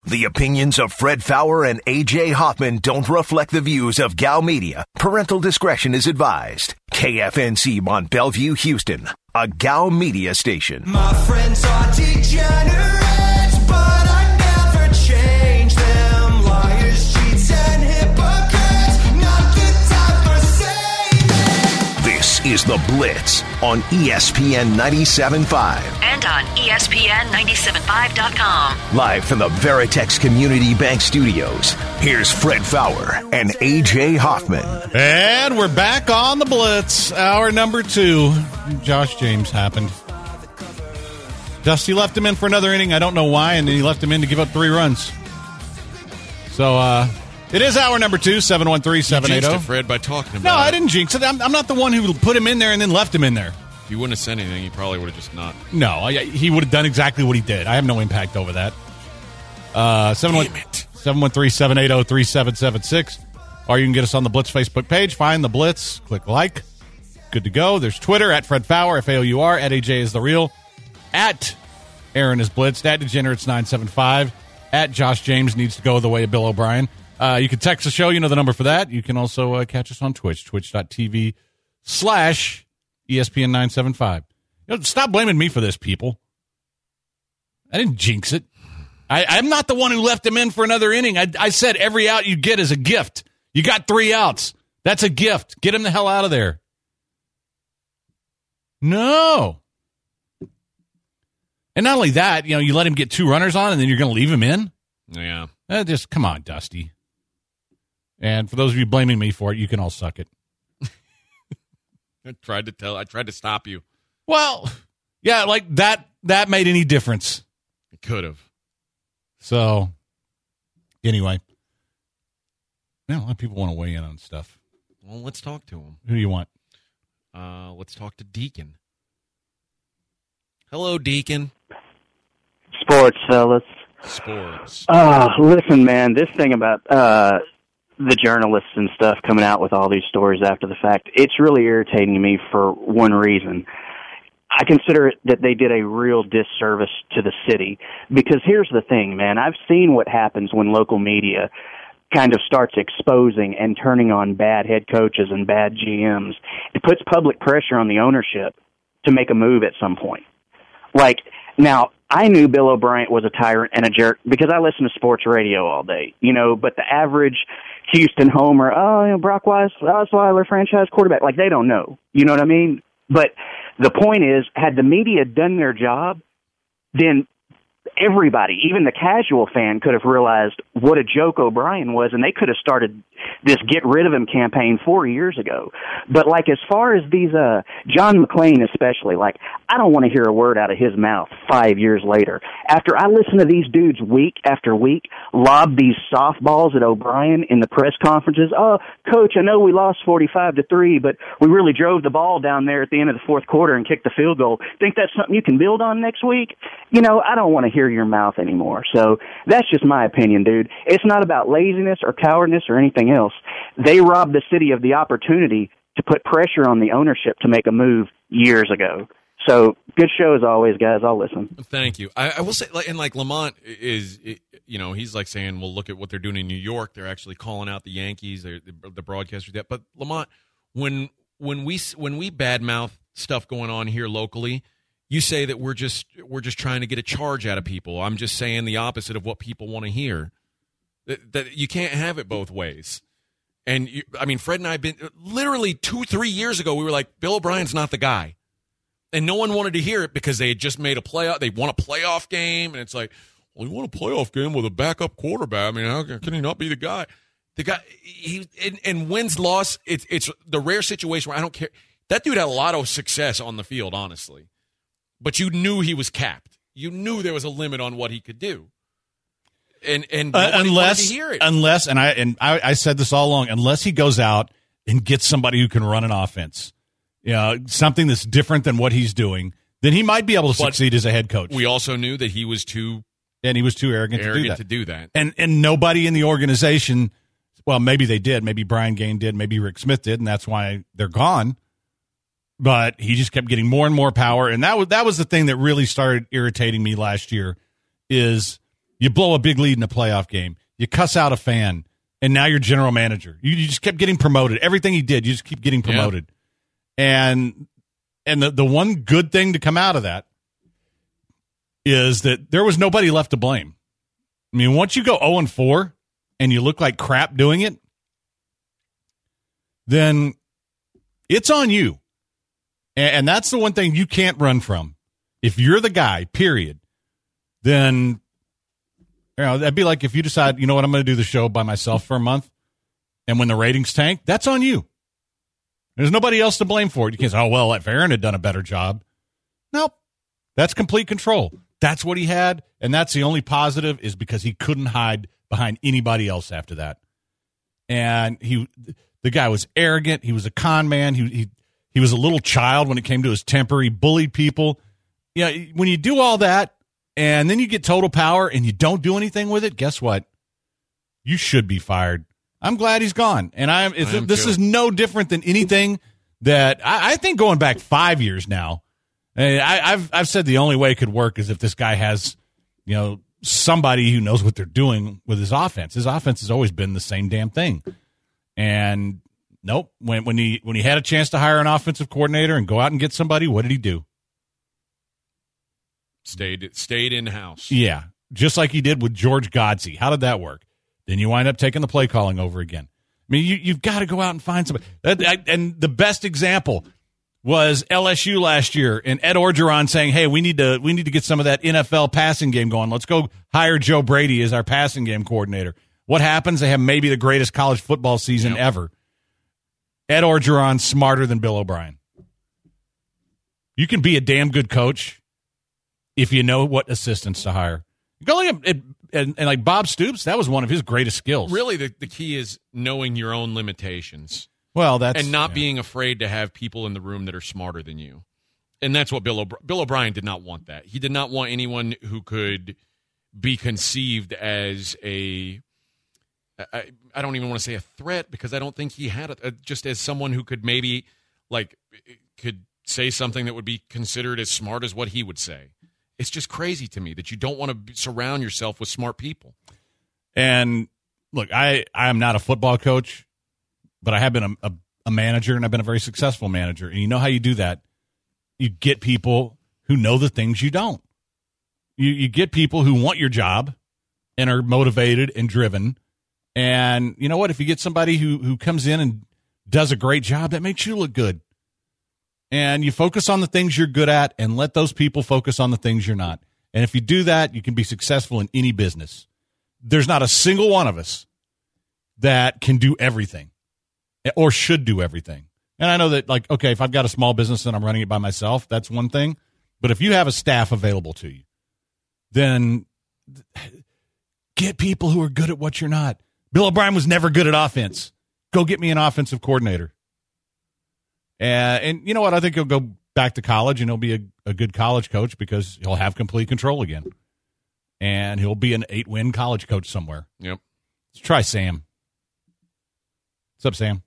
The opinions of Fred Fowler and A.J. Hoffman don't reflect the views of Gal Media. Parental discretion is advised. KFNC Mont Bellevue, Houston, a Gal Media station. My friends are degenerates, but I never change them. Liars, cheats, and hypocrites, not the time for saving. This is The Blitz on ESPN 97.5. And on ESPN975.com. Live from the Veritex Community Bank Studios, here's Fred Fowler and A.J. Hoffman. And we're back on The Blitz, hour number 2. Josh James happened. Dusty left him in for another inning. I don't know why, and then he left him in to give up 3 runs. So, it is hour number 2, 713-780. You jinxed it, Fred, by talking about it. No, I didn't jinx it. I'm not the one who put him in there and then left him in there. If you wouldn't have said anything, he probably would have just not. No, he would have done exactly what he did. I have no impact over that. 713-780-3776. Or you can get us on the Blitz Facebook page. Find the Blitz. Click like. Good to go. There's Twitter, at Fred Fowler, F-A-O-U-R, at AJ is the real, at Aaron is Blitzed, at Degenerates975, at Josh James needs to go the way of Bill O'Brien. You can text the show. You know the number for that. You can also catch us on Twitch, twitch.tv/ESPN975. Stop blaming me for this, people. I didn't jinx it. I'm not the one who left him in for another inning. I said every out you get is a gift. You got 3 outs. That's a gift. Get him the hell out of there. No. And not only that, you let him get 2 runners on and then you're going to leave him in? Yeah. Just come on, Dusty. And for those of you blaming me for it, you can all suck it. I tried to stop you. Well, yeah, like that made any difference. It could have. So, anyway. Yeah, a lot of people want to weigh in on stuff. Well, let's talk to him. Who do you want? Let's talk to Deacon. Hello, Deacon. Sports, fellas. Sports. Listen, man, this thing about the journalists and stuff coming out with all these stories after the fact, it's really irritating me for one reason. I consider it that they did a real disservice to the city. Because here's the thing, man. I've seen what happens when local media kind of starts exposing and turning on bad head coaches and bad GMs. It puts public pressure on the ownership to make a move at some point. Like, now, I knew Bill O'Brien was a tyrant and a jerk because I listen to sports radio all day, but the average Houston homer, Brock Osweiler, franchise quarterback, like, they don't know. You know what I mean? But the point is, had the media done their job, then everybody, even the casual fan, could have realized what a joke O'Brien was, and they could have started this get rid of him campaign 4 years ago. But, like, as far as these, John McClain especially, like, I don't want to hear a word out of his mouth 5 years later. After I listen to these dudes week after week lob these softballs at O'Brien in the press conferences, Coach, I know we lost 45-3, but we really drove the ball down there at the end of the fourth quarter and kicked the field goal. Think that's something you can build on next week? I don't want to hear your mouth anymore. So that's just my opinion, dude. It's not about laziness or cowardice or anything else. They robbed the city of the opportunity to put pressure on the ownership to make a move years ago. So good show as always, guys. I'll listen. Thank you. I will say, like Lamont is, he's like saying, well, look at what they're doing in New York. They're actually calling out the Yankees, the broadcasters. That, but Lamont, when we badmouth stuff going on here locally, you say that we're just trying to get a charge out of people. I'm just saying the opposite of what people want to hear. That you can't have it both ways. And Fred and I have been literally 2-3 years ago. We were like, Bill O'Brien's not the guy. And no one wanted to hear it because they had just made a playoff. They won a playoff game, and it's like, well, you won a playoff game with a backup quarterback. How can he not be the guy? The guy, and wins, loss, it's the rare situation where I don't care. That dude had a lot of success on the field, honestly. But you knew he was capped. You knew there was a limit on what he could do. And unless to hear it. I said this all along, unless he goes out and gets somebody who can run an offense. Something that's different than what he's doing, then he might be able to succeed as a head coach. We also knew that he was too arrogant to do that. And nobody in the organization, well, maybe they did. Maybe Brian Gaine did. Maybe Rick Smith did, and that's why they're gone. But he just kept getting more and more power, and that was the thing that really started irritating me last year is You blow a big lead in a playoff game. You cuss out a fan, and now you're general manager. You just kept getting promoted. Everything he did, you just keep getting promoted. Yeah. And the one good thing to come out of that is that there was nobody left to blame. I mean, once you go 0-4 and you look like crap doing it, then it's on you. And that's the one thing you can't run from. If you're the guy, period, then that'd be like if you decide, you know what, I'm going to do the show by myself for a month, and when the ratings tank, that's on you. There's nobody else to blame for it. You can't say, oh, well, if Aaron had done a better job. Nope. That's complete control. That's what he had, and that's the only positive is because he couldn't hide behind anybody else after that. And the guy was arrogant. He was a con man. He was a little child when it came to his temper. He bullied people. Yeah, when you do all that, and then you get total power and you don't do anything with it, guess what? You should be fired. I'm glad he's gone. And this is no different than anything that I think going back 5 years now. I've said the only way it could work is if this guy has, somebody who knows what they're doing with his offense. His offense has always been the same damn thing. And nope, when he had a chance to hire an offensive coordinator and go out and get somebody, what did he do? Stayed in-house. Yeah, just like he did with George Godsey. How did that work? Then you wind up taking the play calling over again. I mean, you've got to go out and find somebody. And the best example was LSU last year, and Ed Orgeron saying, "Hey, we need to get some of that NFL passing game going. Let's go hire Joe Brady as our passing game coordinator." What happens? They have maybe the greatest college football season ever. Ed Orgeron smarter than Bill O'Brien. You can be a damn good coach if you know what assistants to hire. Going and like Bob Stoops, that was one of his greatest skills. Really, the key is knowing your own limitations. Well, and not being afraid to have people in the room that are smarter than you. And that's what Bill O'Brien did not want that. He did not want anyone who could be conceived as I don't even want to say a threat, because I don't think he had just as someone who could maybe could say something that would be considered as smart as what he would say. It's just crazy to me that you don't want to surround yourself with smart people. And look, I am not a football coach, but I have been a manager, and I've been a very successful manager. And you know how you do that? You get people who know the things you don't. You get people who want your job and are motivated and driven. And you know what? If you get somebody who comes in and does a great job, that makes you look good. And you focus on the things you're good at and let those people focus on the things you're not. And if you do that, you can be successful in any business. There's not a single one of us that can do everything or should do everything. And I know that, okay, if I've got a small business and I'm running it by myself, that's one thing. But if you have a staff available to you, then get people who are good at what you're not. Bill O'Brien was never good at offense. Go get me an offensive coordinator. And you know what? I think he'll go back to college, and he'll be a good college coach because he'll have complete control again. And he'll be an 8-win college coach somewhere. Yep. Let's try Sam. What's up, Sam?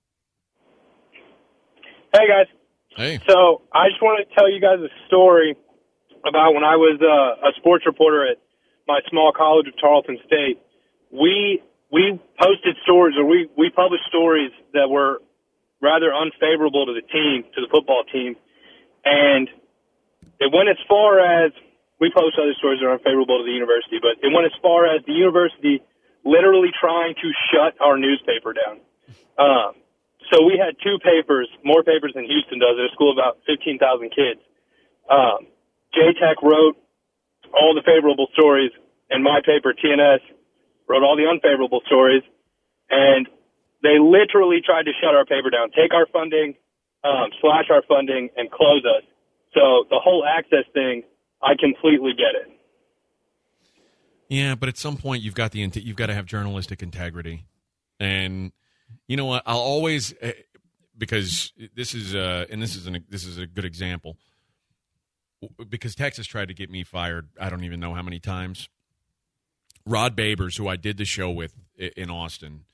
Hey, guys. Hey. So I just want to tell you guys a story about when I was a sports reporter at my small college of Tarleton State. We posted stories, or we published stories that were rather unfavorable to the football team. And it went as far as, we post other stories that are unfavorable to the university, but it went as far as the university literally trying to shut our newspaper down. So we had two papers, more papers than Houston does, at a school of about 15,000 kids. J-Tech wrote all the favorable stories, and my paper, TNS, wrote all the unfavorable stories. And they literally tried to shut our paper down, take our funding, slash our funding, and close us. So the whole access thing, I completely get it. Yeah, but at some point you've got to have journalistic integrity, and you know what? I'll always, because this is a good example, because Texas tried to get me fired. I don't even know how many times. Rod Babers, who I did the show with in Austin,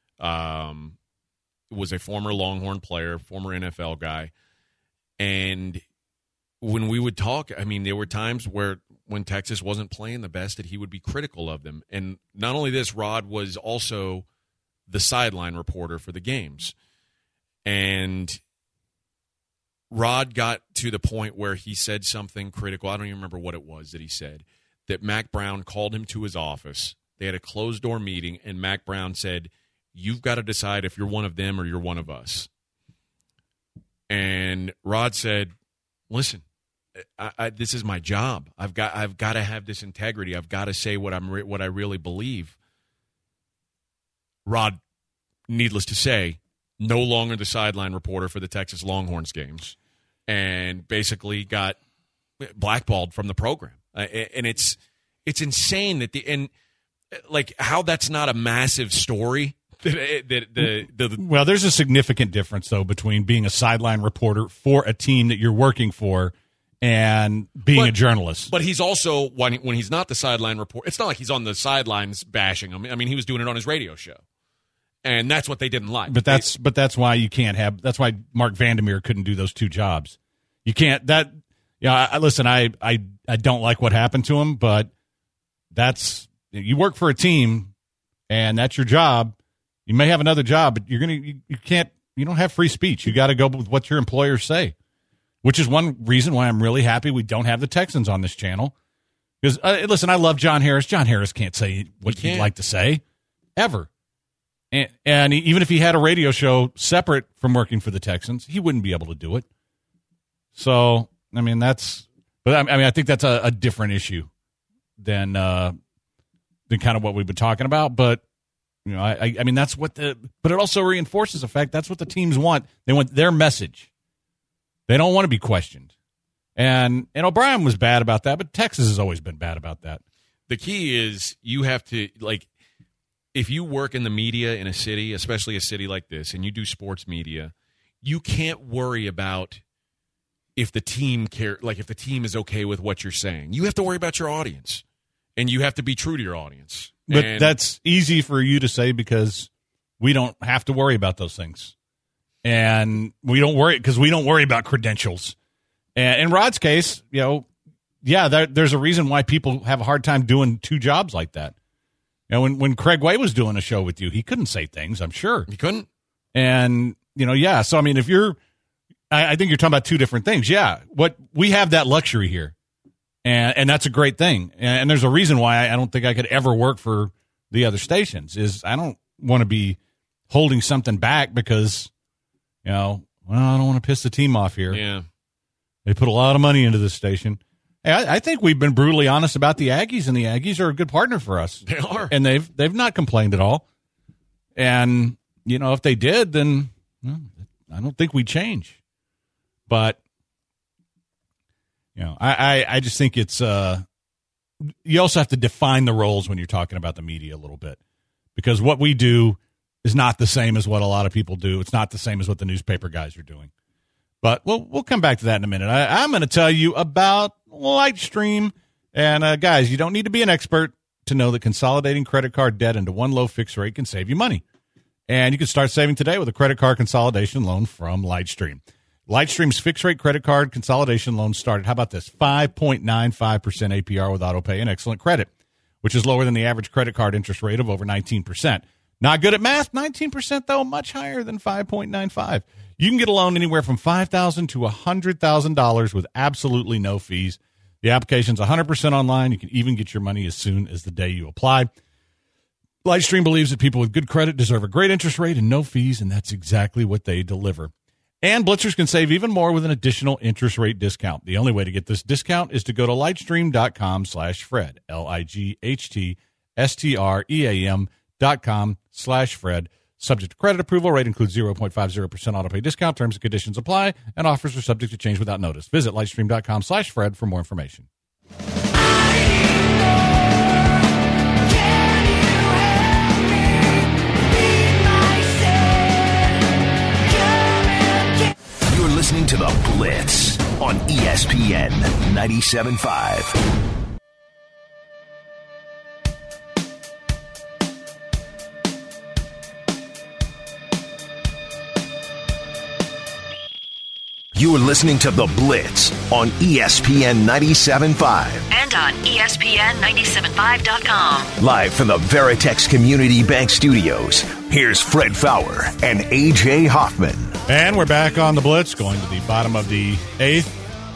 was a former Longhorn player, former NFL guy. And when we would talk, I mean, there were times where when Texas wasn't playing the best that he would be critical of them. And not only this, Rod was also the sideline reporter for the games. And Rod got to the point where he said something critical. I don't even remember what it was that he said, that Mack Brown called him to his office. They had a closed-door meeting, and Mack Brown said, "You've got to decide if you're one of them or you're one of us." And Rod said, "Listen, this is my job. I've got to have this integrity. I've got to say what I really believe." Rod, needless to say, no longer the sideline reporter for the Texas Longhorns games, and basically got blackballed from the program. And it's insane that how that's not a massive story. Well, there's a significant difference though between being a sideline reporter for a team that you're working for and being a journalist. But he's also when he's not the sideline reporter. It's not like he's on the sidelines bashing him. I mean, he was doing it on his radio show. And that's what they didn't like. But that's why you can't have. That's why Mark Vandermeer couldn't do those two jobs. You can't. Listen. I don't like what happened to him, but you work for a team, and that's your job. You may have another job, but you can't. You don't have free speech. You got to go with what your employers say, which is one reason why I'm really happy we don't have the Texans on this channel. Because listen, I love John Harris. John Harris can't say what he'd like to say ever. And even if he had a radio show separate from working for the Texans, he wouldn't be able to do it. So, I mean, I think that's a different issue than kind of what we've been talking about. But, I mean, but it also reinforces the fact that's what the teams want. They want their message. They don't want to be questioned. And O'Brien was bad about that, but Texas has always been bad about that. The key is you have to, if you work in the media in a city, especially a city like this, and you do sports media, you can't worry about if the team if the team is okay with what you're saying. You have to worry about your audience, and you have to be true to your audience. But that's easy for you to say because we don't have to worry about those things. And we don't worry because we don't worry about credentials. And in Rod's case, there's a reason why people have a hard time doing two jobs like that. When Craig Way was doing a show with you, he couldn't say things, I'm sure. He couldn't? And, so, I mean, if I think you're talking about two different things. Yeah, we have that luxury here, and that's a great thing. And there's a reason why I don't think I could ever work for the other stations, is I don't want to be holding something back because, I don't want to piss the team off here. Yeah. They put a lot of money into this station. Hey, I think we've been brutally honest about the Aggies, and the Aggies are a good partner for us. They are. And they've not complained at all. And, if they did, then I don't think we'd change. But, I just think it's you also have to define the roles when you're talking about the media a little bit. Because what we do is not the same as what a lot of people do. It's not the same as what the newspaper guys are doing. But we'll come back to that in a minute. I'm going to tell you about Lightstream. And, guys, you don't need to be an expert to know that consolidating credit card debt into one low fixed rate can save you money. And you can start saving today with a credit card consolidation loan from Lightstream. Lightstream's fixed rate credit card consolidation loan started, how about this, 5.95% APR with autopay and excellent credit, which is lower than the average credit card interest rate of over 19%. Not good at math, 19%, though, much higher than 5.95%. You can get a loan anywhere from $5,000 to $100,000 with absolutely no fees. The application's 100% online. You can even get your money as soon as the day you apply. Lightstream believes that people with good credit deserve a great interest rate and no fees, and that's exactly what they deliver. And Blitzers can save even more with an additional interest rate discount. The only way to get this discount is to go to lightstream.com/Fred, LIGHTSTREAM.com/Fred. Subject to credit approval. Rate includes 0.50% autopay discount. Terms and conditions apply, and offers are subject to change without notice. Visit lightstream.com/Fred for more information. You're listening to The Blitz on ESPN 97.5. You're listening to The Blitz on ESPN 97.5. And on ESPN975.com. Live from the Veritex Community Bank Studios, here's Fred Fowler and A.J. Hoffman. And we're back on the Blitz, going to the bottom of the 8th.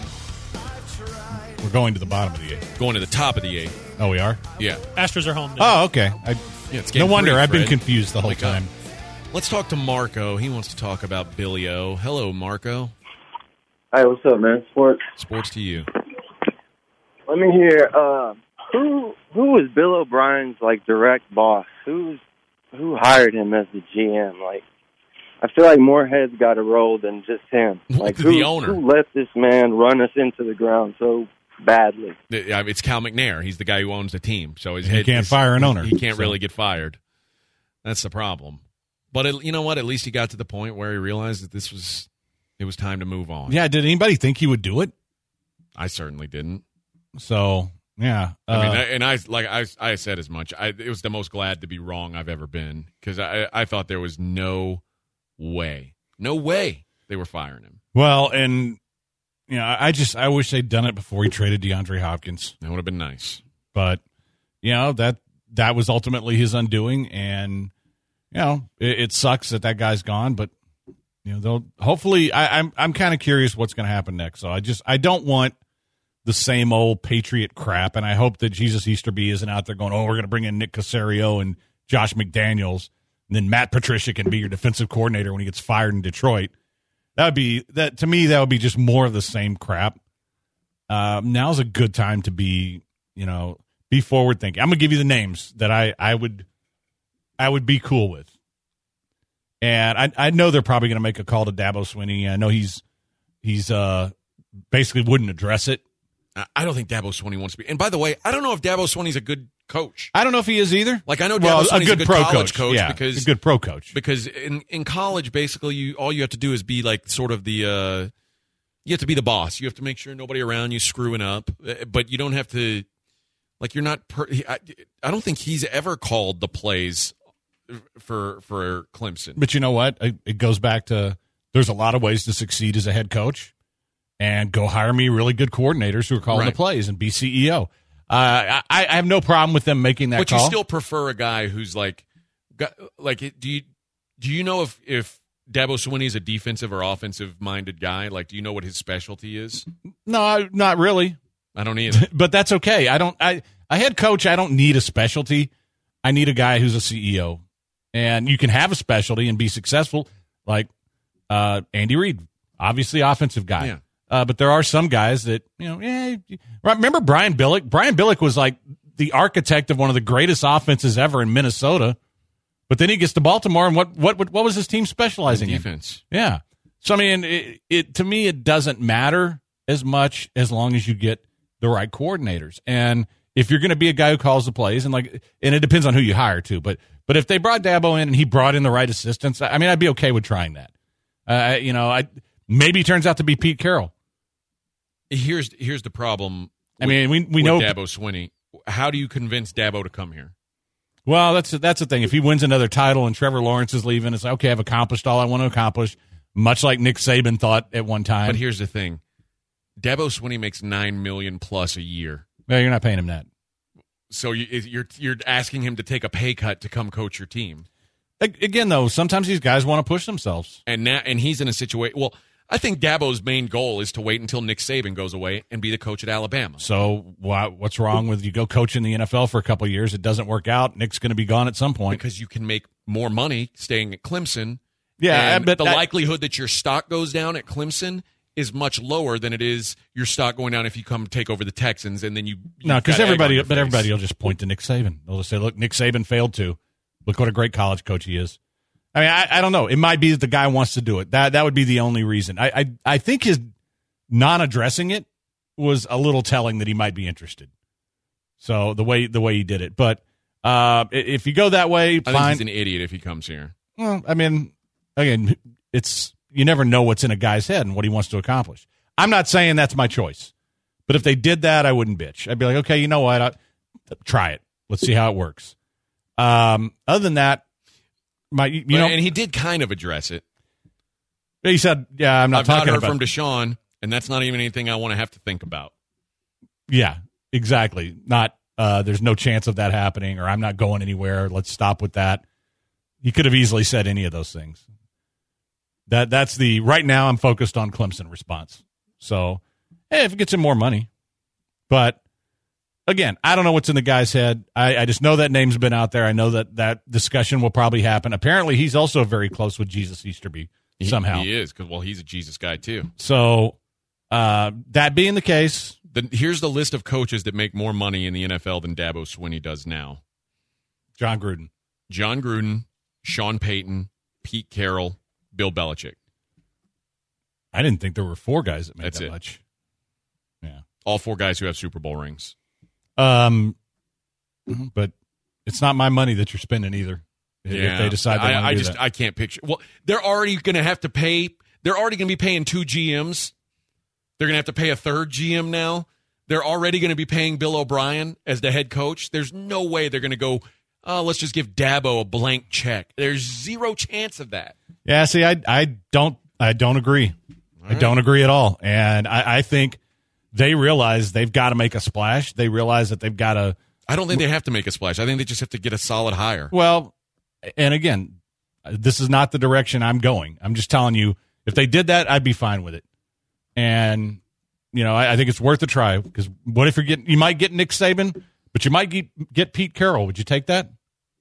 We're going to the bottom of the 8th. Going to the top of the 8th. Oh, we are? Yeah. Astros are home. Oh, okay. It's No game wonder. 3, I've been Fred. confused the whole Wake up. time. Let's talk to Marco. He wants to talk about Billy O. Hello, Marco. Hey, what's up, man? Sports. Sports to you. Let me hear. Who was Bill O'Brien's direct boss? Who hired him as the GM? I feel like more heads got a roll than just him. The owner. Who let this man run us into the ground so badly? It's Cal McNair. He's the guy who owns the team. So He can't fire an owner. He can't So. really get fired. That's the problem. But you know what? At least he got to the point where he realized that it was time to move on. Yeah, did anybody think he would do it? I certainly didn't. So, yeah. I said as much. It was the most glad to be wrong I've ever been because I thought there was no way they were firing him. Well, and I wish they'd done it before he traded DeAndre Hopkins. That would have been nice. But that was ultimately his undoing, and it sucks that guy's gone. But they'll hopefully. I'm kind of curious what's going to happen next. So I don't want the same old Patriot crap, and I hope that Jesus Easterby isn't out there going, "Oh, we're going to bring in Nick Caserio and Josh McDaniels, and then Matt Patricia can be your defensive coordinator when he gets fired in Detroit." To me, that would be just more of the same crap. Now's a good time to be forward thinking. I'm gonna give you the names that I would be cool with, and I know they're probably gonna make a call to Dabo Swinney. I know he's basically wouldn't address it. I don't think Dabo Swinney wants to be. And by the way, I don't know if Dabo Swinney's a good coach. I don't know if he is either. I know Dabo Swinney's a good pro college coach yeah, because a good pro coach. Because in college, basically, all you have to do is be sort of the you have to be the boss. You have to make sure nobody around you screwing up, but you don't have to. You're not. I don't think he's ever called the plays for Clemson. But you know what? It goes back to there's a lot of ways to succeed as a head coach, and go hire me really good coordinators who are calling the plays and be CEO. I have no problem with them making that call. But you still prefer a guy who's do you know if Dabo Swinney is a defensive or offensive minded guy? Do you know what his specialty is? No, not really. I don't either. But that's okay. A head coach, I don't need a specialty. I need a guy who's a CEO. And you can have a specialty and be successful, like Andy Reid, obviously offensive guy. Yeah. But there are some guys that, remember Brian Billick? Brian Billick was the architect of one of the greatest offenses ever in Minnesota. But then he gets to Baltimore, and what was his team specializing in? Defense. Yeah. So, I mean, to me, it doesn't matter as much as long as you get the right coordinators. And if you're going to be a guy who calls the plays, and it depends on who you hire, too. But if they brought Dabo in and he brought in the right assistants, I mean, I'd be okay with trying that. Maybe he turns out to be Pete Carroll. Here's the problem. I mean, we with know Dabo Swinney. How do you convince Dabo to come here? Well, that's the thing. If he wins another title and Trevor Lawrence is leaving, it's okay. I've accomplished all I want to accomplish. Much like Nick Saban thought at one time. But here's the thing: Dabo Swinney makes $9 million plus a year. Well, you're not paying him that. So you're asking him to take a pay cut to come coach your team. Again, though, sometimes these guys want to push themselves, and he's in a situation. Well, I think Dabo's main goal is to wait until Nick Saban goes away and be the coach at Alabama. So what's wrong with you go coach in the NFL for a couple of years? It doesn't work out. Nick's going to be gone at some point because you can make more money staying at Clemson. Yeah, but the likelihood that your stock goes down at Clemson is much lower than it is your stock going down if you come take over the Texans and then you because everybody will just point to Nick Saban. They'll just say, "Look, Nick Saban failed too. Look what a great college coach he is." I mean, I don't know. It might be that the guy wants to do it. That would be the only reason. I think his non-addressing it was a little telling that he might be interested. So the way he did it, but if you go that way, I think he's an idiot if he comes here. Well, I mean, again, you never know what's in a guy's head and what he wants to accomplish. I'm not saying that's my choice, but if they did that, I wouldn't bitch. I'd be like, okay, you know what? Try it. Let's see how it works. Other than that, and he did kind of address it. He said, "Yeah, I'm not I've not talking heard about." from Deshaun, and that's not even anything I want to have to think about. Yeah, exactly. Not there's no chance of that happening, or I'm not going anywhere. Let's stop with that. He could have easily said any of those things. That's the right now. I'm focused on Clemson response. So, if it gets him more money, but again, I don't know what's in the guy's head. I just know that name's been out there. I know that discussion will probably happen. Apparently, he's also very close with Jesus Easterby somehow. He is, because, well, he's a Jesus guy, too. So, that being the case, here's the list of coaches that make more money in the NFL than Dabo Swinney does now. John Gruden, Sean Payton, Pete Carroll, Bill Belichick. I didn't think there were 4 guys that made That's that it. much. Yeah. All 4 guys who have Super Bowl rings. But it's not my money that you're spending either. If they decide they want to do that. I can't picture. Well, they're already going to have to pay. They're already going to be paying 2 GMs. They're going to have to pay a 3rd GM now. They're already going to be paying Bill O'Brien as the head coach. There's no way they're going to go, let's just give Dabo a blank check. There's zero chance of that. Yeah, see, I don't agree. I don't agree at all. And I think they realize they've got to make a splash. They realize that they've got to. I don't think they have to make a splash. I think they just have to get a solid hire. Well, and again, this is not the direction I'm going. I'm just telling you, if they did that, I'd be fine with it. And, I think it's worth a try, because what if you might get Nick Saban, but you might get Pete Carroll. Would you take that?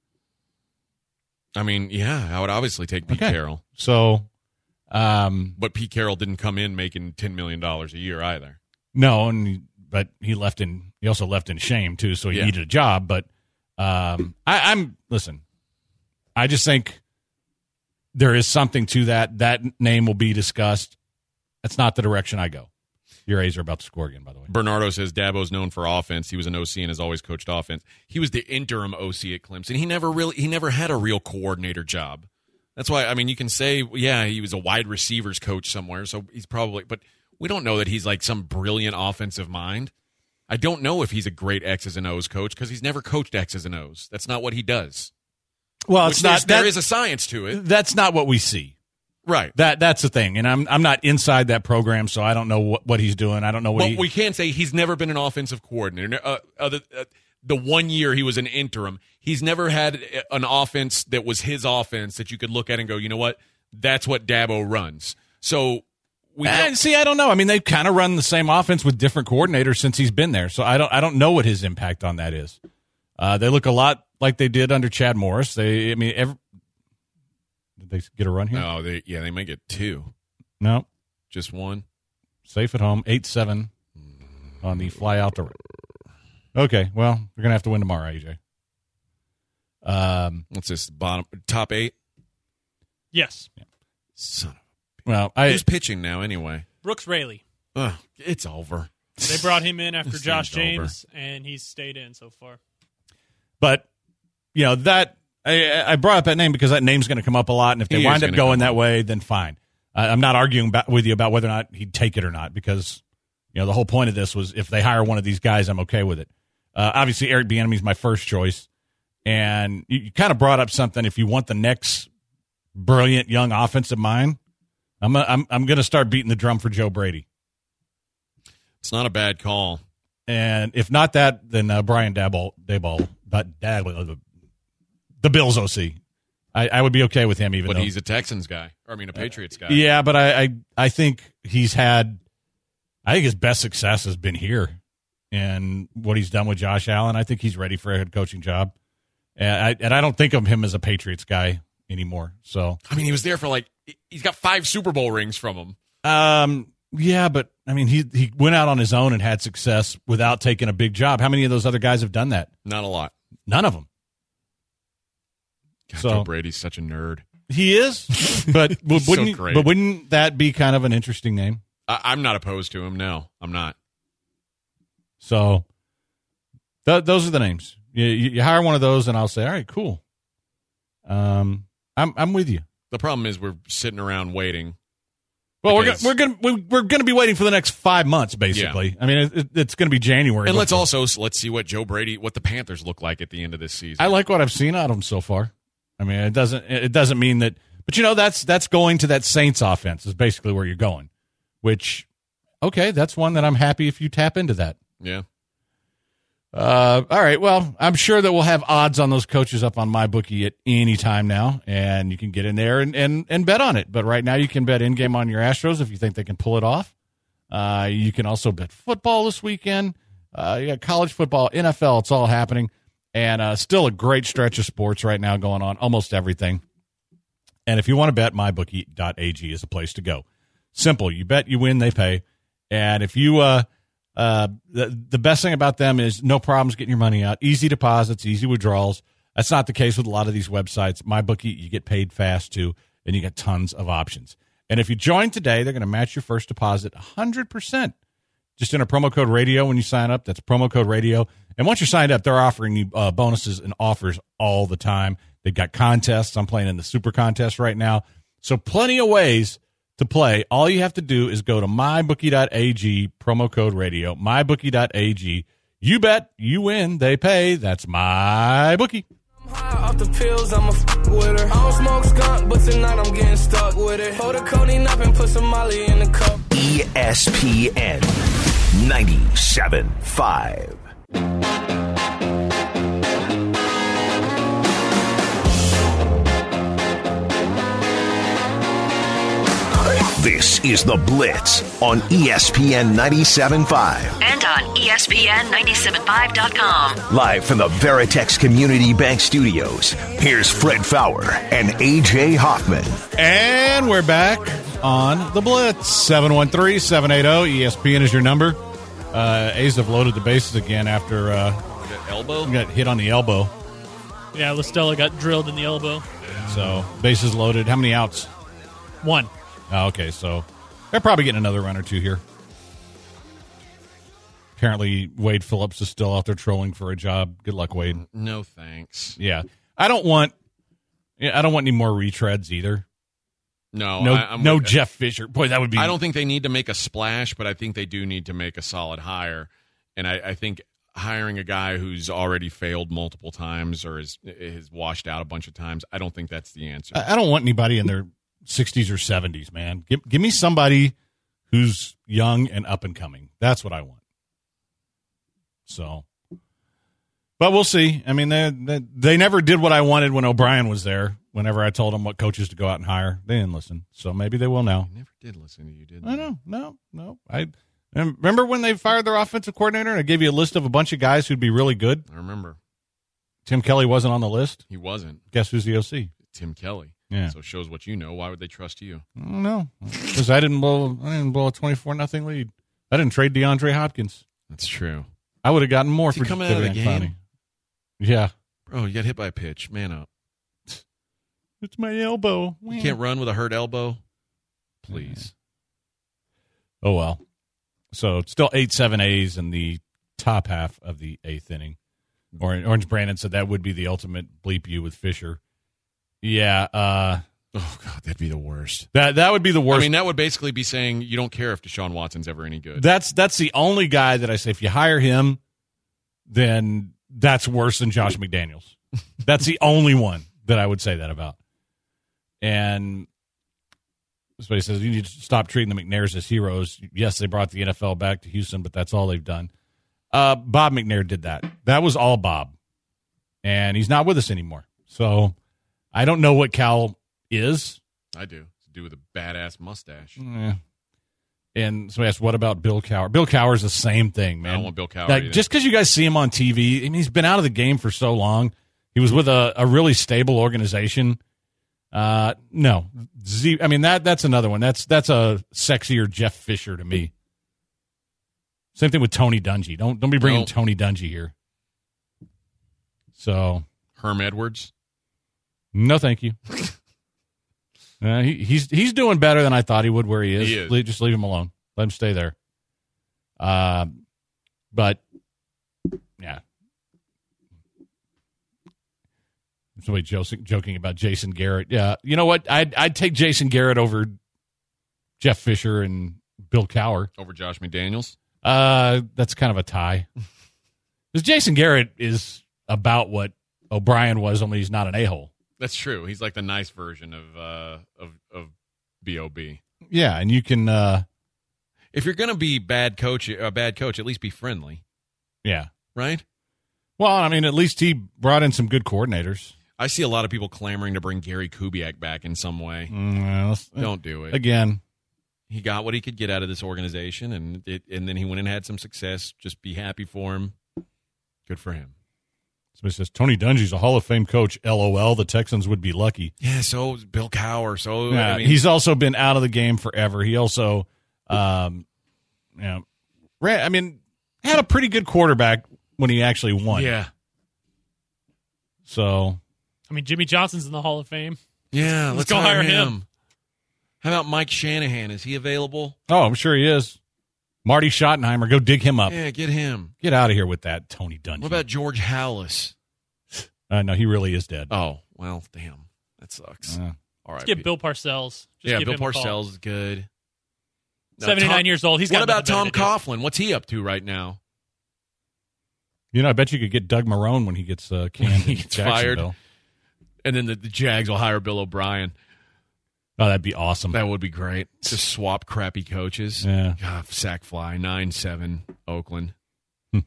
I mean, yeah, I would obviously take Pete Carroll. So, but Pete Carroll didn't come in making $10 million a year either. No, but he also left in shame too, so he needed a job. But listen, I just think there is something to that. That name will be discussed. That's not the direction I go. Your A's are about to score again, by the way. Bernardo says Dabo's known for offense. He was an OC and has always coached offense. He was the interim OC at Clemson. He never had a real coordinator job. That's why, you can say, yeah, he was a wide receivers coach somewhere, so he's probably, but we don't know that he's like some brilliant offensive mind. I don't know if he's a great X's and O's coach, because he's never coached X's and O's. That's not what he does. Well, it's not. There is a science to it. That's not what we see. Right. That's the thing. And I'm not inside that program, so I don't know what he's doing. I don't know what we can say he's never been an offensive coordinator. The 1 year he was an interim, he's never had an offense that was his offense that you could look at and go, you know what? That's what Dabo runs. So I don't know. They've kind of run the same offense with different coordinators since he's been there. So I don't know what his impact on that is. They look a lot like they did under Chad Morris. Did they get a run here? No, they might get 2. No. Just 1. Safe at home, 8-7 on the fly out to. Okay, well, they're going to have to win tomorrow, AJ. What's this, top 8? Yes. Yeah. Son of a... Well, who's pitching now anyway? Brooks Raley. It's over. They brought him in after This Josh thing's James, and he's stayed in so far. But, that I brought up that name because that name's going to come up a lot, and if they wind up going that way, then fine. I'm not arguing with you about whether or not he'd take it or not, because the whole point of this was if they hire one of these guys, I'm okay with it. Obviously, Eric Bieniemy is my first choice, and you kind of brought up something. If you want the next brilliant young offensive mind, I'm going to start beating the drum for Joe Brady. It's not a bad call. And if not that, then Brian Daboll, the Bills OC. I would be okay with him, even though he's a Texans guy. Or, a Patriots guy. Yeah, but I think he's had – I think his best success has been here. And what he's done with Josh Allen, I think he's ready for a head coaching job. And I don't think of him as a Patriots guy anymore. So he was there for he's got 5 Super Bowl rings from him. Yeah, but he went out on his own and had success without taking a big job. How many of those other guys have done that? Not a lot. None of them. God, Joe Brady's such a nerd. He is, but wouldn't that be kind of an interesting name? I'm not opposed to him. No, I'm not. So those are the names. You hire one of those, and I'll say, all right, cool. I'm with you. The problem is we're sitting around waiting. Well, we're gonna be waiting for the next 5 months, basically. Yeah. It's gonna be January. And let's see what the Panthers look like at the end of this season. I like what I've seen out of them so far. It doesn't mean that But, that's going to that Saints offense is basically where you're going, which, okay, that's one that I'm happy if you tap into that. Yeah. All right, well, I'm sure that we'll have odds on those coaches up on MyBookie at any time now, and you can get in there and bet on it. But right now you can bet in-game on your Astros if you think they can pull it off. You can also bet football this weekend. You got college football, NFL, it's all happening. And still a great stretch of sports right now going on, almost everything. And if you want to bet, mybookie.ag is the place to go. Simple. You bet, you win, they pay. And if you the best thing about them is no problems getting your money out. Easy deposits, easy withdrawals. That's not the case with a lot of these websites. MyBookie, you get paid fast too, and you get tons of options. And if you join today, they're going to match your first deposit 100%. Just enter promo code radio when you sign up. That's promo code radio. And once you're signed up, they're offering you bonuses and offers all the time. They've got contests. I'm playing in the Super Contest right now. So plenty of ways to play. All you have to do is go to mybookie.ag, promo code radio, mybookie.ag. You bet, you win, they pay. That's MyBookie. High off the pills, I'm a with her. I don't smoke skunk, but tonight I'm getting stuck with it. Hold the codeine up and put some Molly in the cup. ESPN 97.5. This is The Blitz on ESPN 97.5. And on ESPN975.com. Live from the Veritex Community Bank Studios, here's Fred Fowler and A.J. Hoffman. And we're back on The Blitz. 713-780. ESPN is your number. A's have loaded the bases again after got hit on the elbow. Yeah, Listella got drilled in the elbow. So, bases loaded. How many outs? 1. Oh, okay, so they're probably getting another run or two here. Apparently, Wade Phillips is still out there trolling for a job. Good luck, Wade. No thanks. Yeah, I don't want any more retreads either. No, Jeff Fisher. Boy, that would be. I don't think they need to make a splash, but I think they do need to make a solid hire. And I think hiring a guy who's already failed multiple times or is washed out a bunch of times, I don't think that's the answer. I don't want anybody in their 60s or 70s, man. Give me somebody who's young and up and coming. That's what I want. So, but we'll see. I mean, they never did what I wanted when O'Brien was there. Whenever I told them what coaches to go out and hire, they didn't listen. So maybe they will now. They never did listen to you, did they? I know. No. I remember when they fired their offensive coordinator and I gave you a list of a bunch of guys who'd be really good. I remember. Tim Kelly wasn't on the list. He wasn't. Guess who's the OC? Tim Kelly. Yeah. So it shows what you know. Why would they trust you? I don't know. Because I didn't blow a 24-0 lead. I didn't trade DeAndre Hopkins. That's true. I would have gotten more Is for he coming out of the Jadeveon game? Clowney. Yeah. Bro, you got hit by a pitch. Man up. It's my elbow. You can't run with a hurt elbow? Please. Oh, well. So it's still 8-7 A's in the top half of the eighth inning. Orange Brandon said that would be the ultimate bleep you with Fisher. Yeah. Oh, God, that'd be the worst. That would be the worst. I mean, that would basically be saying you don't care if Deshaun Watson's ever any good. That's the only guy that I say if you hire him, then that's worse than Josh McDaniels. That's the only one that I would say that about. And somebody says you need to stop treating the McNairs as heroes. Yes, they brought the NFL back to Houston, but that's all they've done. Bob McNair did that. That was all Bob. And he's not with us anymore. So I don't know what Cal is. I do. It's to do with a badass mustache. Yeah. And somebody asked, what about Bill Cowher? Bill Cowher's the same thing, man. I don't want Bill Cowher Like, either. just because you guys see him on TV, I mean, he's been out of the game for so long. He was with a really stable organization. No. I mean, that's another one. That's a sexier Jeff Fisher to me. Same thing with Tony Dungy. Don't be bringing Tony Dungy here. So Herm Edwards? No, thank you. He's doing better than I thought he would where he is. He is. Just leave him alone. Let him stay there. But, yeah. Somebody joking about Jason Garrett. Yeah, you know what? I'd take Jason Garrett over Jeff Fisher and Bill Cowher. Over Josh McDaniels? That's kind of a tie. Because Jason Garrett is about what O'Brien was, only he's not an a-hole. That's true. He's like the nice version of B.O.B. Yeah, and you can If you're going to be a bad coach, at least be friendly, yeah. right? Well, I mean, at least he brought in some good coordinators. I see a lot of people clamoring to bring Gary Kubiak back in some way. Don't do it. Again. He got what he could get out of this organization, and then he went and had some success. Just be happy for him. Good for him. Somebody says, Tony Dungy's a Hall of Fame coach. LOL, the Texans would be lucky. Yeah, so is Bill Cowher. So Yeah, he's also been out of the game forever. He also, had a pretty good quarterback when he actually won. Yeah. So. I mean, Jimmy Johnson's in the Hall of Fame. Yeah, let's go hire him. him. How about Mike Shanahan? Is he available? Oh, I'm sure he is. Marty Schottenheimer, go dig him up. Yeah, get him. Get out of here with that, Tony Dungy. What about George Halas? No, he really is dead. Oh, well, damn. That sucks. All right. Let's get Bill Parcells. Yeah, give Bill him a call. Parcells is good. 79 years old. He's got What about Tom nothing better to do. Coughlin? What's he up to right now? I bet you could get Doug Marrone when he gets canned He in gets Jacksonville. fired. And then the Jags will hire Bill O'Brien. Oh, that'd be awesome. That would be great. Just swap crappy coaches. Yeah. God, sack fly, 9-7, Oakland. Hmm.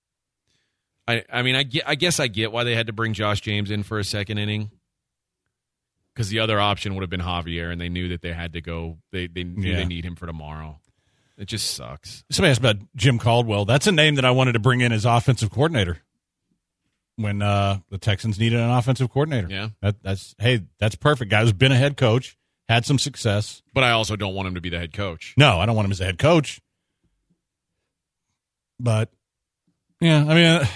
I guess I get why they had to bring Josh James in for a second inning. Because the other option would have been Javier, and they knew that they had to go. They knew they need him for tomorrow. It just sucks. Somebody asked about Jim Caldwell. That's a name that I wanted to bring in as offensive coordinator when the Texans needed an offensive coordinator. Yeah. That's perfect. Guy who's been a head coach, had some success. But I also don't want him to be the head coach. No, I don't want him as a head coach. But, yeah, I mean,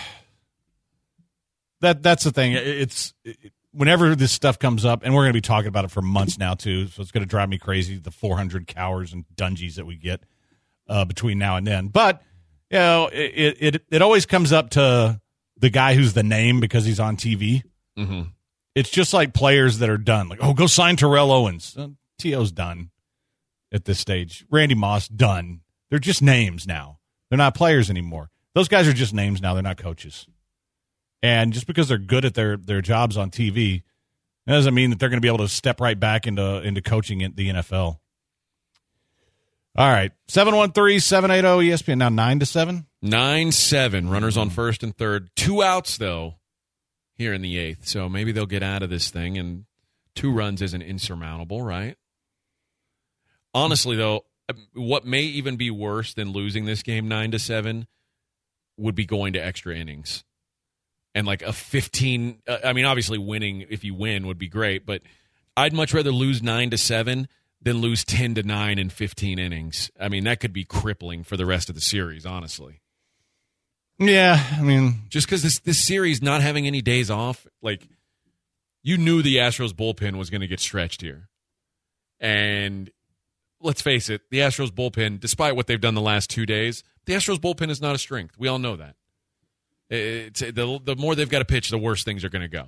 that's the thing. Whenever this stuff comes up, and we're going to be talking about it for months now, too, so it's going to drive me crazy, the 400 Cowhers and Dungies that we get between now and then. But, it always comes up to the guy who's the name because he's on TV. Mm-hmm. It's just like players that are done. Like, go sign Terrell Owens. T.O.'s done at this stage. Randy Moss, done. They're just names now. They're not players anymore. Those guys are just names now. They're not coaches. And just because they're good at their jobs on TV, that doesn't mean that they're going to be able to step right back into coaching in the NFL. All right. 713-780-ESPN. Now 9-7? 9-7. Runners on first and third. 2 outs, though, here in the 8th. So maybe they'll get out of this thing, and 2 runs isn't insurmountable, right? Honestly, though, what may even be worse than losing this game 9-7 would be going to extra innings. And like a 15, obviously winning, if you win, would be great, but I'd much rather lose 9-7 than lose 10-9 in 15 innings. I mean, that could be crippling for the rest of the series, honestly. Yeah, just because this series not having any days off, like, you knew the Astros bullpen was going to get stretched here. And let's face it, the Astros bullpen, despite what they've done the last 2 days, the Astros bullpen is not a strength. We all know that. The more they've got to pitch, the worse things are going to go.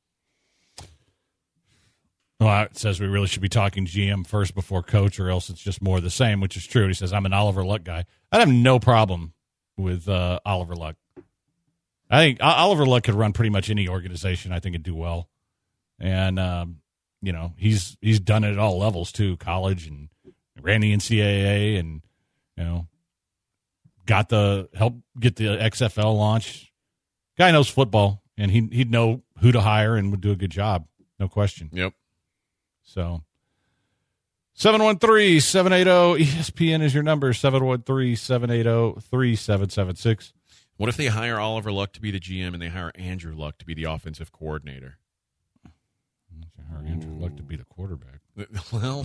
Well, it says we really should be talking GM first before coach, or else it's just more of the same, which is true. He says, I'm an Oliver Luck guy. I have no problem with Oliver Luck. I think Oliver Luck could run pretty much any organization. I think it'd do well. And, he's done it at all levels, too, college and ran the NCAA and, helped get the XFL launch. Guy knows football, and he'd know who to hire and would do a good job. No question. Yep. So, 713-780-ESPN is your number, 713-780-3776. What if they hire Oliver Luck to be the GM and they hire Andrew Luck to be the offensive coordinator? Hire Andrew Luck to be the quarterback. Well,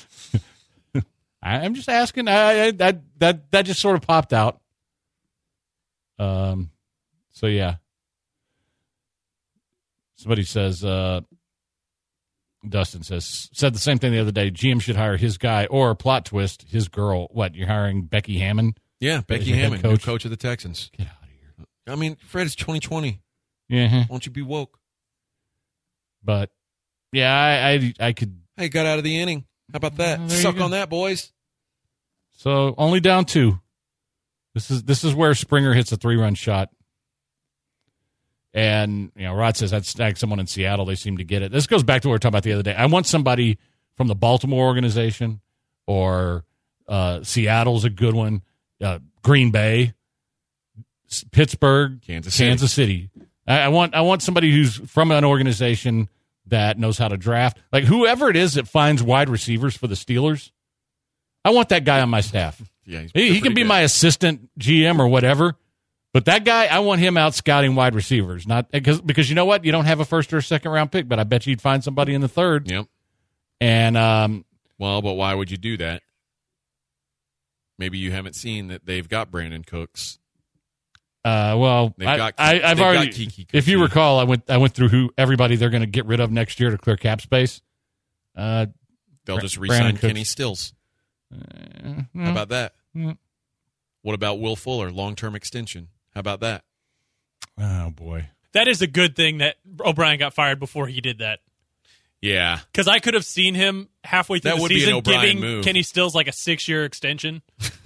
I'm just asking. That just sort of popped out. So, yeah. Somebody says, Dustin said the same thing the other day. GM should hire his guy, or plot twist, his girl. What, you're hiring Becky Hammond? Yeah, Becky Hammond, new coach of the Texans. Get out of here. I mean, Fred, it's 2020. Yeah. Why don't you be woke? But, yeah, I could. Hey, got out of the inning. How about that? Suck on that, boys. So, only down 2. This is where Springer hits a 3-run shot. And, Rod says I'd snag someone in Seattle. They seem to get it. This goes back to what we were talking about the other day. I want somebody from the Baltimore organization or Seattle's a good one, Green Bay, Pittsburgh, Kansas City. I want somebody who's from an organization that knows how to draft. Like whoever it is that finds wide receivers for the Steelers, I want that guy on my staff. Yeah, he can be my assistant GM or whatever, but that guy, I want him out scouting wide receivers. Not because you know what? You don't have a first or a second round pick, but I bet you'd find somebody in the third. Yep. And but why would you do that? Maybe you haven't seen that they've got Brandon Cooks. I've got already. Kiki If you recall, I went through who everybody they're going to get rid of next year to clear cap space. They'll just re-sign Kenny Stills. How about that? What about Will Fuller, long-term extension? How about that? Oh boy, That is a good thing that O'Brien got fired before he did that. Yeah, because I could have seen him halfway through That the would be an season O'Brien giving move. Kenny Stills like a 6-year extension.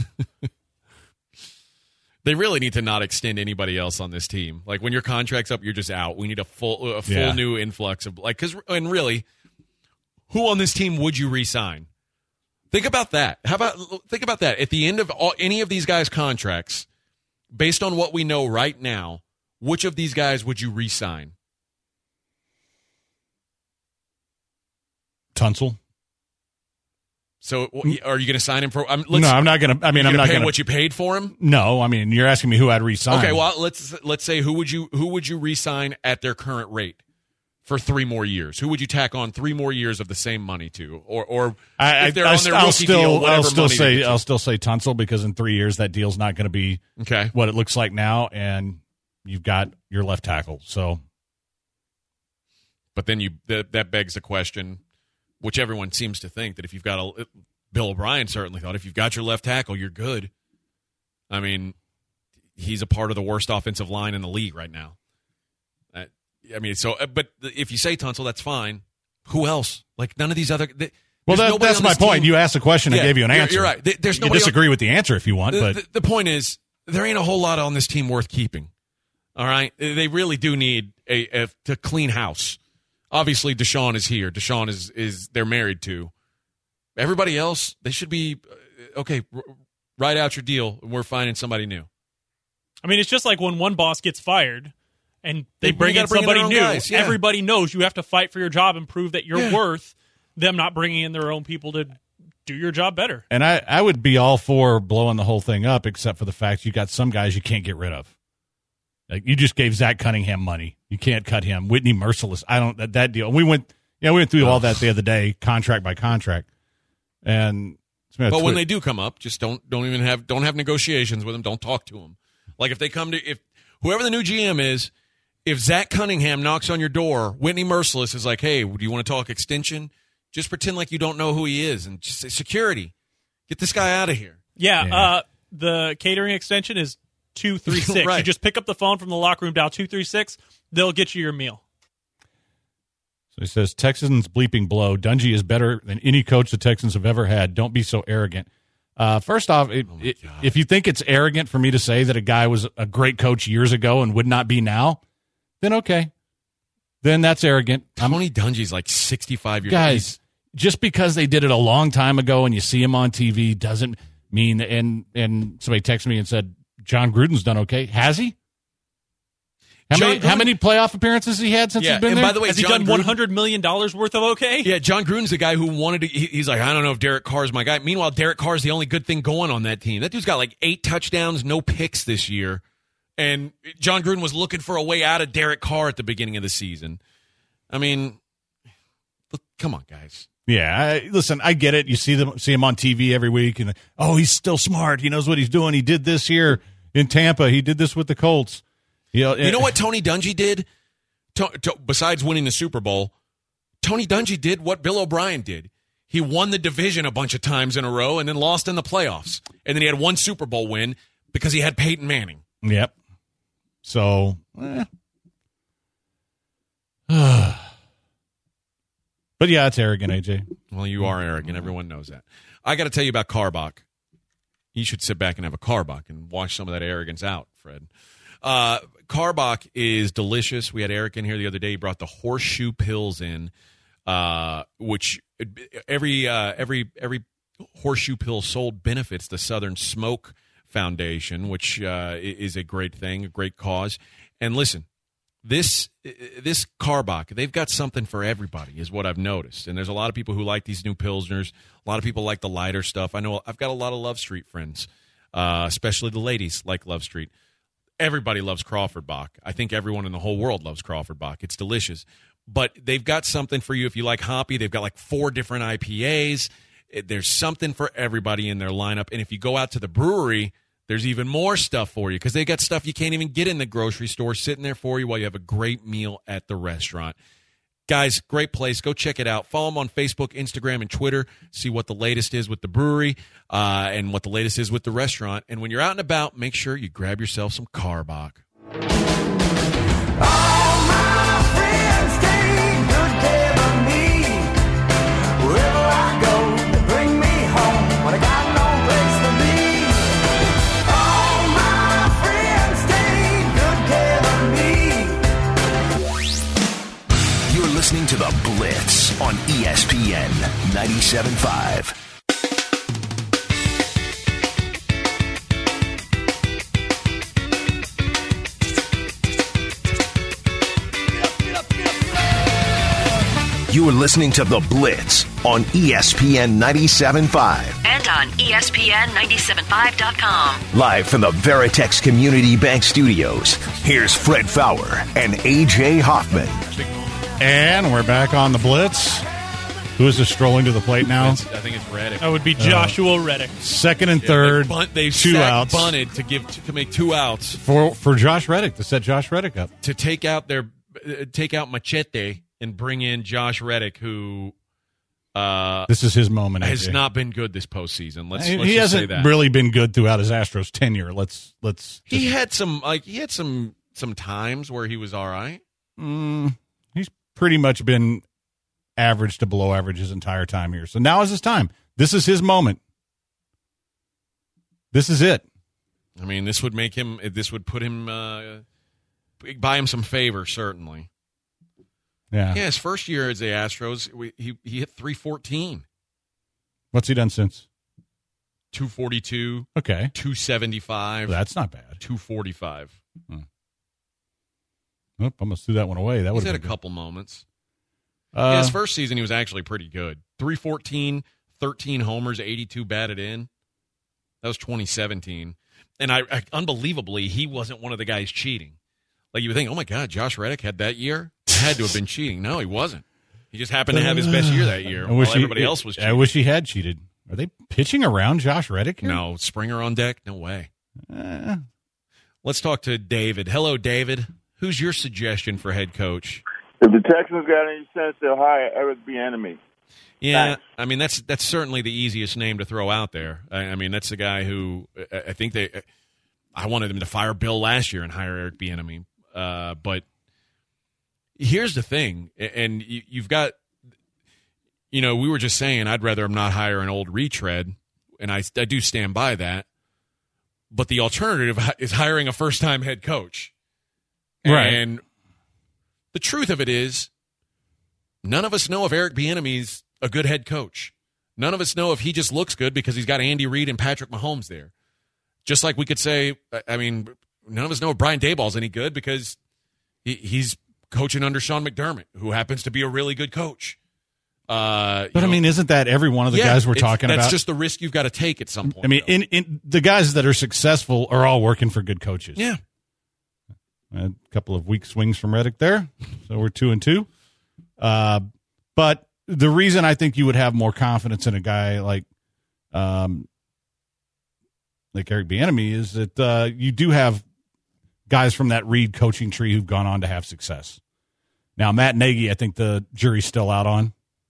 they really need to not extend anybody else on this team. Like when your contract's up, you're just out. We need a full new influx of and really, who on this team would you re-sign? Think about that. Think about that at the end of any of these guys' contracts, based on what we know right now, which of these guys would you re-sign? Tunsil. So, are you going to sign him for? No, I'm not going to. I mean, I'm not going to. What you paid for him? No, I mean, you're asking me who I'd re-sign. Okay, well, let's say who would you re-sign at their current rate for 3 more years? Who would you tack on 3 more years of the same money to, or if they're on their rookie deal, whatever money I'll still say Tunsil because in 3 years that deal's not going to be what it looks like now, and you've got your left tackle. So, but then that begs the question, which everyone seems to think, that if you've got Bill O'Brien certainly thought, if you've got your left tackle, you're good. I mean, he's a part of the worst offensive line in the league right now. But if you say Tunsil, that's fine. Who else? Like none of these other. That's my point. You asked a question, I gave you an answer. You're right. There's you disagree with the answer if you want, but the point is, there ain't a whole lot on this team worth keeping. All right, they really do need to clean house. Obviously, Deshaun is here. Deshaun is they're married to. Everybody else, they should be okay. Write out your deal. We're finding somebody new. I mean, it's just like when one boss gets fired and they bring in somebody new. Guys, yeah. Everybody knows you have to fight for your job and prove that you're worth them not bringing in their own people to do your job better. And I would be all for blowing the whole thing up, except for the fact you got some guys you can't get rid of. Like you just gave Zach Cunningham money. You can't cut him. Whitney Merciless. That deal. We went through all that the other day, contract by contract. And but when they do come up, just don't have negotiations with them. Don't talk to them. Like if whoever the new GM is, if Zach Cunningham knocks on your door, Whitney Merciless is like, hey, do you want to talk extension? Just pretend like you don't know who he is and just say security. Get this guy out of here. Yeah. The catering extension is 236. Right. You just pick up the phone from the locker room, dial 236. They'll get you your meal. So he says, Texans bleeping blow. Dungy is better than any coach the Texans have ever had. Don't be so arrogant. First off, if you think it's arrogant for me to say that a guy was a great coach years ago and would not be now, then okay. Then that's arrogant. Tony Dungy's like 65 years old. Guys, just because they did it a long time ago and you see him on TV doesn't mean, and somebody texted me and said, John Gruden's done okay. Has he? How many playoff appearances has he had since he's been there? By the way, has he done $100 million worth of okay? Yeah, John Gruden's the guy who wanted to. He's like, I don't know if Derek Carr's my guy. Meanwhile, Derek Carr's the only good thing going on that team. That dude's got like 8 touchdowns, no picks this year. And John Gruden was looking for a way out of Derek Carr at the beginning of the season. I mean, look, come on, guys. Yeah, listen, I get it. You see him on TV every week, and he's still smart. He knows what he's doing. He did this here in Tampa. He did this with the Colts. You know what Tony Dungy did? Besides winning the Super Bowl, Tony Dungy did what Bill O'Brien did. He won the division a bunch of times in a row and then lost in the playoffs. And then he had one Super Bowl win because he had Peyton Manning. Yep. So, but yeah, it's arrogant, AJ. Well, you are arrogant. Everyone knows that. I got to tell you about Carbach. You should sit back and have a Carbach and wash some of that arrogance out, Fred. Karbach is delicious. We had Eric in here the other day. He brought the horseshoe pills in, which every horseshoe pill sold benefits the Southern Smoke Foundation, which is a great thing, a great cause. And listen, this Karbach, they've got something for everybody, is what I've noticed. And there's a lot of people who like these new Pilsners. A lot of people like the lighter stuff. I know I've got a lot of Love Street friends, especially the ladies like Love Street. Everybody loves Crawford Bock. I think everyone in the whole world loves Crawford Bock. It's delicious. But they've got something for you if you like hoppy. They've got like 4 different IPAs. There's something for everybody in their lineup. And if you go out to the brewery, there's even more stuff for you because they got stuff you can't even get in the grocery store sitting there for you while you have a great meal at the restaurant. Guys, great place. Go check it out. Follow them on Facebook, Instagram, and Twitter. See what the latest is with the brewery and what the latest is with the restaurant. And when you're out and about, make sure you grab yourself some Karbach. All my friends take good care of me. Wherever I go, they bring me home when I got no place to be. All my friends take good care of me. You're listening to The Blitz on ESPN 97.5. You are listening to The Blitz on ESPN 97.5. And on ESPN975.com. Live from the Veritex Community Bank Studios, here's Fred Fowler and A.J. Hoffman. And we're back on The Blitz. Who is this strolling to the plate now? I think it's Reddick. That would be Joshua Reddick. Second and third, They've 2 outs. bunted to make 2 outs for Josh Reddick, to set Josh Reddick up. to take out Machete and bring in Josh Reddick, who This is his moment. has AJ. not been good this postseason. Let's he just say hasn't that. really been good throughout his Astros tenure. Let's. He had some times where he was all right. He's pretty much been average to below average his entire time here. So now is his time. This is his moment. This is it. I mean, this would put him buy him some favor, certainly. Yeah. Yeah, his first year as the Astros, he hit 314, What's he done since? 242, Okay. 275, That's not bad. 245. Nope, I almost threw that one away. That would He's have had a been couple moments. good. Yeah, his first season, he was actually pretty good. 314, 13 homers, 82 batted in. That was 2017. And I unbelievably, he wasn't one of the guys cheating. Like you would think, oh my God, Josh Reddick had that year? He had to have been cheating. No, he wasn't. He just happened to have his best year that year while everybody else was cheating. I wish he had cheated. Are they pitching around Josh Reddick here? No, Springer on deck? No way. Let's talk to David. Hello, David. Who's your suggestion for head coach? If the Texans got any sense, they'll hire Eric Bieniemy. Yeah, Thanks. I mean that's certainly the easiest name to throw out there. I mean that's the guy who I think I wanted him to fire Bill last year and hire Eric Bieniemy. But here's the thing, and you've got, we were just saying I'd rather him not hire an old retread, and I do stand by that. But the alternative is hiring a first-time head coach. Right. And the truth of it is, none of us know if Eric Bieniemy's a good head coach. None of us know if he just looks good because he's got Andy Reid and Patrick Mahomes there. Just like we could say, I mean, none of us know if Brian Daboll's any good because he's coaching under Sean McDermott, who happens to be a really good coach. But I mean, isn't that every one of the guys we're talking about? That's just the risk you've got to take at some point. I mean, in the guys that are successful are all working for good coaches. Yeah. A couple of weak swings from Reddick there, so we're 2-2. But the reason I think you would have more confidence in a guy like Eric Bieniemy is that you do have guys from that Reid coaching tree who've gone on to have success. Now, Matt Nagy, I think the jury's still out on,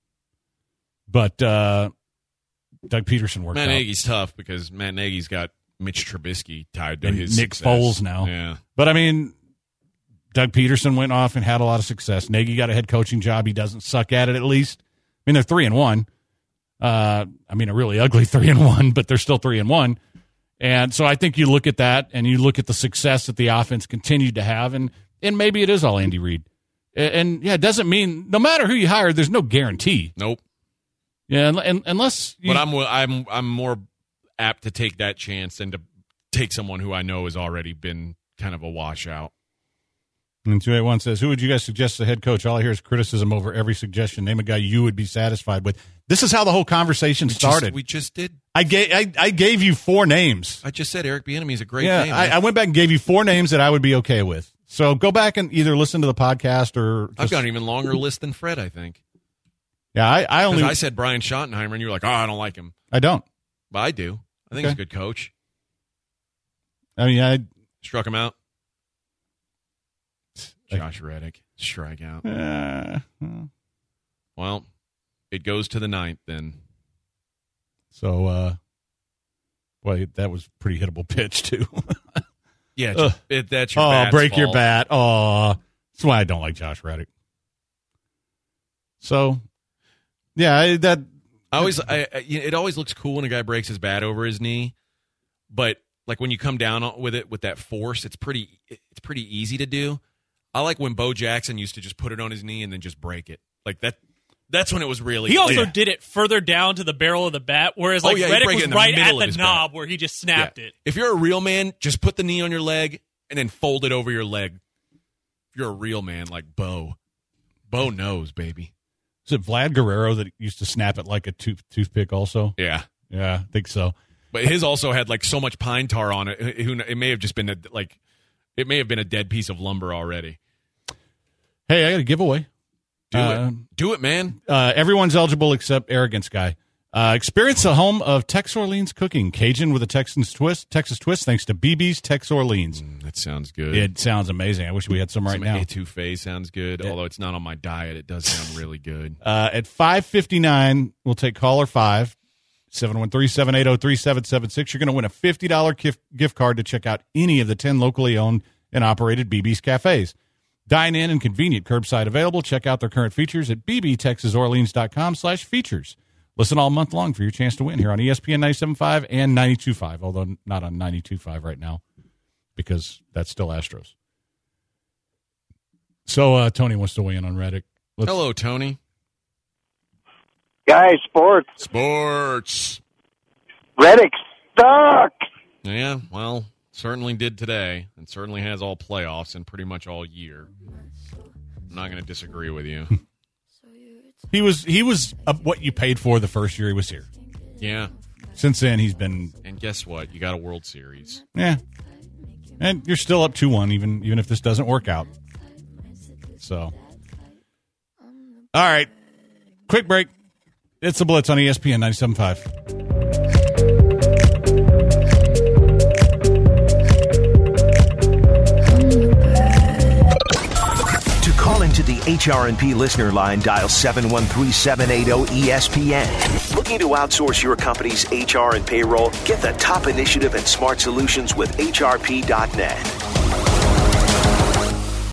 but Doug Peterson worked out. Matt Nagy's tough because Matt Nagy's got Mitch Trubisky tied to And his Nick success. Foles now. Yeah. But I mean, Doug Peterson went off and had a lot of success. Nagy got a head coaching job. He doesn't suck at it, at least. I mean, they're 3-1. I mean, a really ugly 3-1, but they're still 3-1. And so I think you look at that and you look at the success that the offense continued to have, and maybe it is all Andy Reid. And yeah, it doesn't mean no matter who you hire, there's no guarantee. Nope. Yeah, and unless you, but I'm more apt to take that chance than to take someone who I know has already been kind of a washout. And 281 says, who would you guys suggest as the head coach? All I hear is criticism over every suggestion. Name a guy you would be satisfied with. This is how the whole conversation started. We just did. I gave you 4 names. I just said Eric Bieniemy is a great name. I went back and gave you 4 names that I would be okay with. So go back and either listen to the podcast or I've got an even longer list than Fred, I think. Yeah, I said Brian Schottenheimer, and you were like, I don't like him. I don't. But I do. I think he's a good coach. I mean, I struck him out. Josh Reddick, strikeout. Well, it goes to the 9th then. So, boy, that was a pretty hittable pitch, too. Yeah, that's your bat's break fault. your bat. Oh, that's why I don't like Josh Reddick. So, yeah, it always looks cool when a guy breaks his bat over his knee, but like when you come down with it with that force, it's pretty easy to do. I like when Bo Jackson used to just put it on his knee and then just break it. Like that. That's when it was really. He also did it further down to the barrel of the bat, whereas Reddick was right at the knob where he just snapped it. If you're a real man, just put the knee on your leg and then fold it over your leg. If you're a real man like Bo knows, baby. Is it Vlad Guerrero that used to snap it like a toothpick also? Yeah, I think so. But his also had like so much pine tar on it. It may have just been it may have been a dead piece of lumber already. Hey, I got a giveaway. Do it, man. Everyone's eligible except Arrogance Guy. Experience the home of Tex Orleans cooking, Cajun with a Texas twist, thanks to BB's Tex Orleans. That sounds good. It sounds amazing. I wish we had some right now. Etouffee sounds good, although it's not on my diet. It does sound really good. At 5:59, we'll take caller 5, 713-780-3776. You're going to win a $50 gift card to check out any of the 10 locally owned and operated BB's cafes. Dine in and convenient curbside available. Check out their current features at bbtexasorleans.com/features. Listen all month long for your chance to win here on ESPN 97.5 and 92.5, although not on 92.5 right now because that's still Astros. So Tony wants to weigh in on Reddick. Hello, Tony. Guys, sports. Reddick stuck. Yeah, well, certainly did today, and certainly has all playoffs and pretty much all year. I'm not going to disagree with you. He was what you paid for the first year he was here. Yeah. Since then, he's been. And guess what? You got a World Series. Yeah. And you're still up 2-1, even if this doesn't work out. So. All right. Quick break. It's the Blitz on ESPN 97.5. Call into the HRNP listener line, dial 713-780-ESPN. Looking to outsource your company's HR and payroll? Get the top initiative and smart solutions with HRP.net.